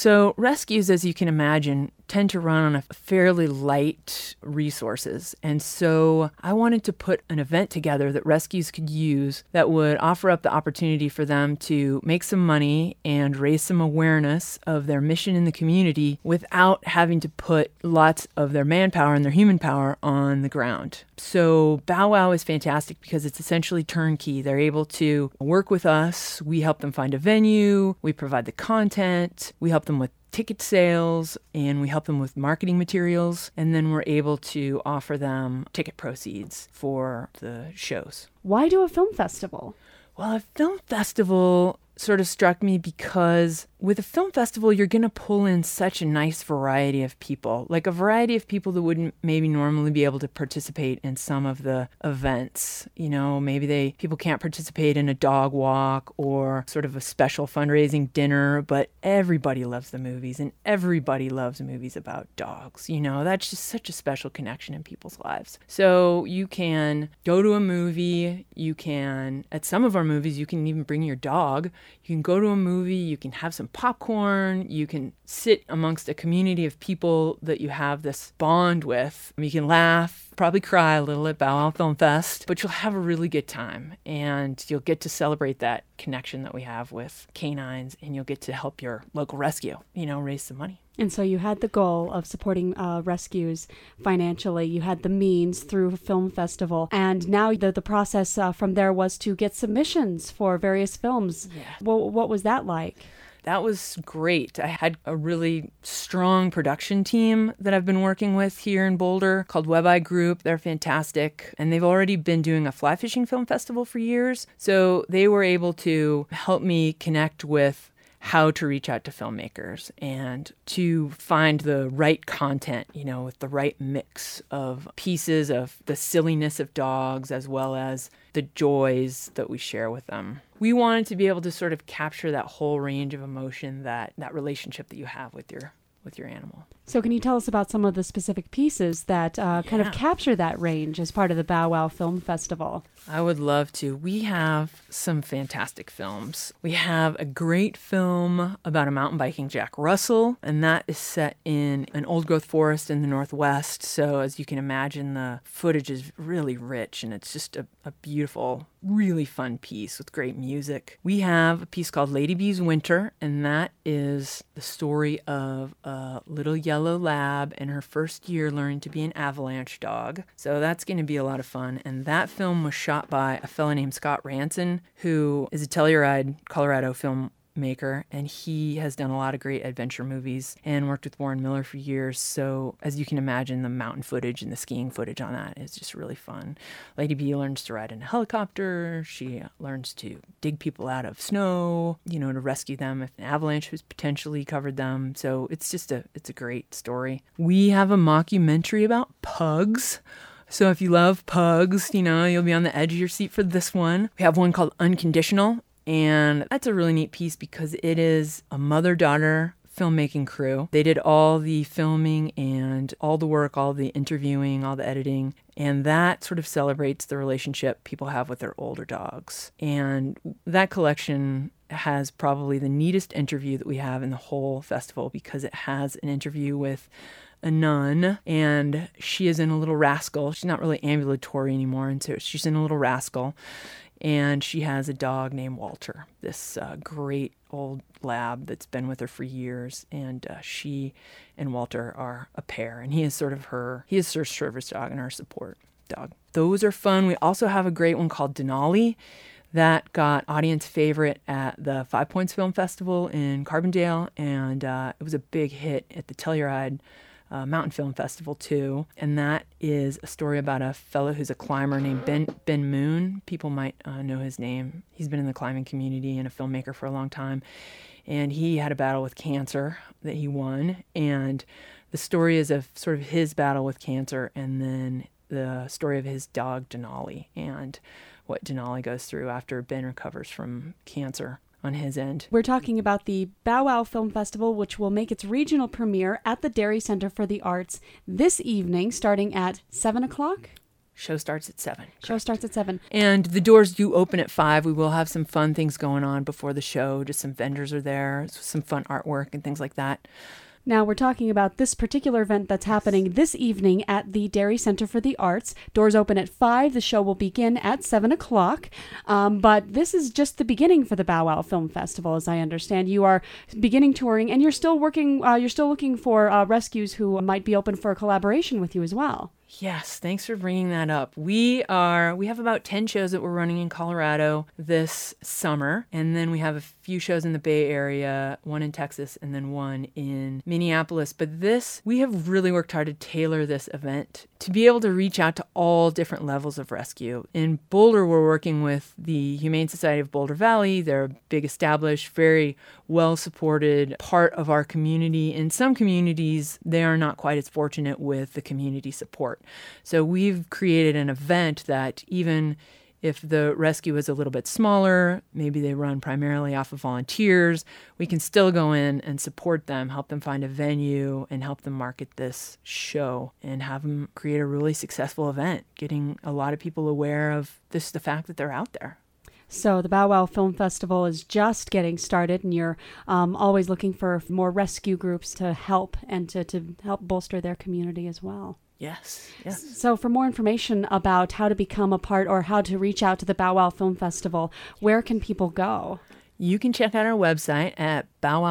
So rescues, as you can imagine, tend to run on a fairly light resources. And so I wanted to put an event together that rescues could use that would offer up the opportunity for them to make some money and raise some awareness of their mission in the community without having to put lots of their manpower and their human power on the ground. So Bow Wow is fantastic because it's essentially turnkey. They're able to work with us. We help them find a venue. We provide the content. We help them with ticket sales, and we help them with marketing materials, and then we're able to offer them ticket proceeds for the shows. Why do a film festival? Well, a film festival sort of struck me because with a film festival, you're going to pull in such a nice variety of people, like a variety of people that wouldn't maybe normally be able to participate in some of the events. You know, maybe people can't participate in a dog walk or sort of a special fundraising dinner, but everybody loves the movies and everybody loves movies about dogs. You know, that's just such a special connection in people's lives. So you can go to a movie, at some of our movies, you can even bring your dog. You can go to a movie, you can have some popcorn, you can sit amongst a community of people that you have this bond with. You can laugh, probably cry a little at Bow Wow Film Fest, but you'll have a really good time and you'll get to celebrate that connection that we have with canines, and you'll get to help your local rescue, raise some money. And so you had the goal of supporting rescues financially. You had the means through a film festival. And now the process from there was to get submissions for various films. Yeah. Well, what was that like? That was great. I had a really strong production team that I've been working with here in Boulder called Web Eye Group. They're fantastic. And they've already been doing a fly fishing film festival for years. So they were able to help me connect with how to reach out to filmmakers and to find the right content, with the right mix of pieces of the silliness of dogs as well as the joys that we share with them. We wanted to be able to sort of capture that whole range of emotion, that relationship that you have with your animal. So can you tell us about some of the specific pieces that kind of capture that range as part of the Bow Wow Film Festival? I would love to. We have some fantastic films. We have a great film about a mountain biking Jack Russell, and that is set in an old-growth forest in the Northwest. So as you can imagine, the footage is really rich, and it's just a beautiful, really fun piece with great music. We have a piece called Lady B's Winter, and that is the story of a little yellow lab in her first year learning to be an avalanche dog. So that's going to be a lot of fun. And that film was shot by a fellow named Scott Ranson, who is a Telluride, Colorado filmmaker, and he has done a lot of great adventure movies and worked with Warren Miller for years. So as you can imagine, the mountain footage and the skiing footage on that is just really fun. Lady B learns to ride in a helicopter. She learns to dig people out of snow, to rescue them if an avalanche has potentially covered them. So it's a great story. We have a mockumentary about pugs. So if you love pugs, you'll be on the edge of your seat for this one. We have one called Unconditional, and that's a really neat piece because it is a mother-daughter filmmaking crew. They did all the filming and all the work, all the interviewing, all the editing, and that sort of celebrates the relationship people have with their older dogs. And that collection has probably the neatest interview that we have in the whole festival because it has an interview with a nun, and she is in a little rascal. She's not really ambulatory anymore, and so she's in a little rascal, and she has a dog named Walter, this great old lab that's been with her for years, and she and Walter are a pair, and he is her service dog and her support dog. Those are fun. We also have a great one called Denali that got audience favorite at the Five Points Film Festival in Carbondale, and it was a big hit at the Telluride Mountain Film Festival too. And that is a story about a fellow who's a climber named Ben Moon. People might know his name. He's been in the climbing community and a filmmaker for a long time. And he had a battle with cancer that he won. And the story is of sort of his battle with cancer and then the story of his dog Denali and what Denali goes through after Ben recovers from cancer on his end. We're talking about the Bow Wow Film Festival, which will make its regional premiere at the Dairy Center for the Arts this evening, starting at 7 o'clock. Show starts at 7. Show starts at 7. And the doors do open at 5. We will have some fun things going on before the show. Just some vendors are there, some fun artwork and things like that. Now, we're talking about this particular event that's happening this evening at the Derry Center for the Arts. Doors open at 5. The show will begin at 7 o'clock. But this is just the beginning for the Bow Wow Film Festival, as I understand. You are beginning touring, and you're still working. You're still looking for rescues who might be open for a collaboration with you as well. Yes, thanks for bringing that up. We have about 10 shows that we're running in Colorado this summer, and then we have a few shows in the Bay Area, one in Texas, and then one in Minneapolis. But we have really worked hard to tailor this event to be able to reach out to all different levels of rescue. In Boulder, we're working with the Humane Society of Boulder Valley. They're a big, established, very well-supported part of our community. In some communities, they are not quite as fortunate with the community support. So we've created an event that even if the rescue is a little bit smaller, maybe they run primarily off of volunteers, we can still go in and support them, help them find a venue, and help them market this show and have them create a really successful event, getting a lot of people aware of the fact that they're out there. So the Bow Wow Film Festival is just getting started, and you're always looking for more rescue groups to help and to help bolster their community as well. Yes. So for more information about how to become a part or how to reach out to the Bow Wow Film Festival, where can people go? You can check out our website at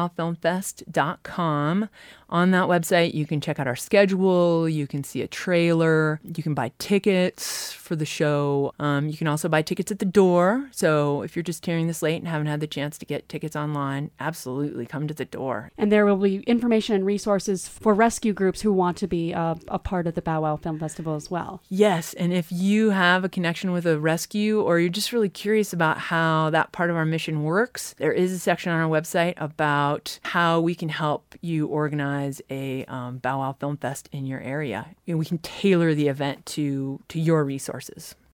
bowwowfilmfest.com. On that website, you can check out our schedule. You can see a trailer. You can buy tickets for the show. You can also buy tickets at the door. So if you're just hearing this late and haven't had the chance to get tickets online, absolutely come to the door. And there will be information and resources for rescue groups who want to be a part of the Bow Wow Film Festival as well. Yes, and if you have a connection with a rescue or you're just really curious about how that part of our mission works, there is a section on our website about how we can help you organize a Bow Wow Film Fest in your area. We can tailor the event to your resources.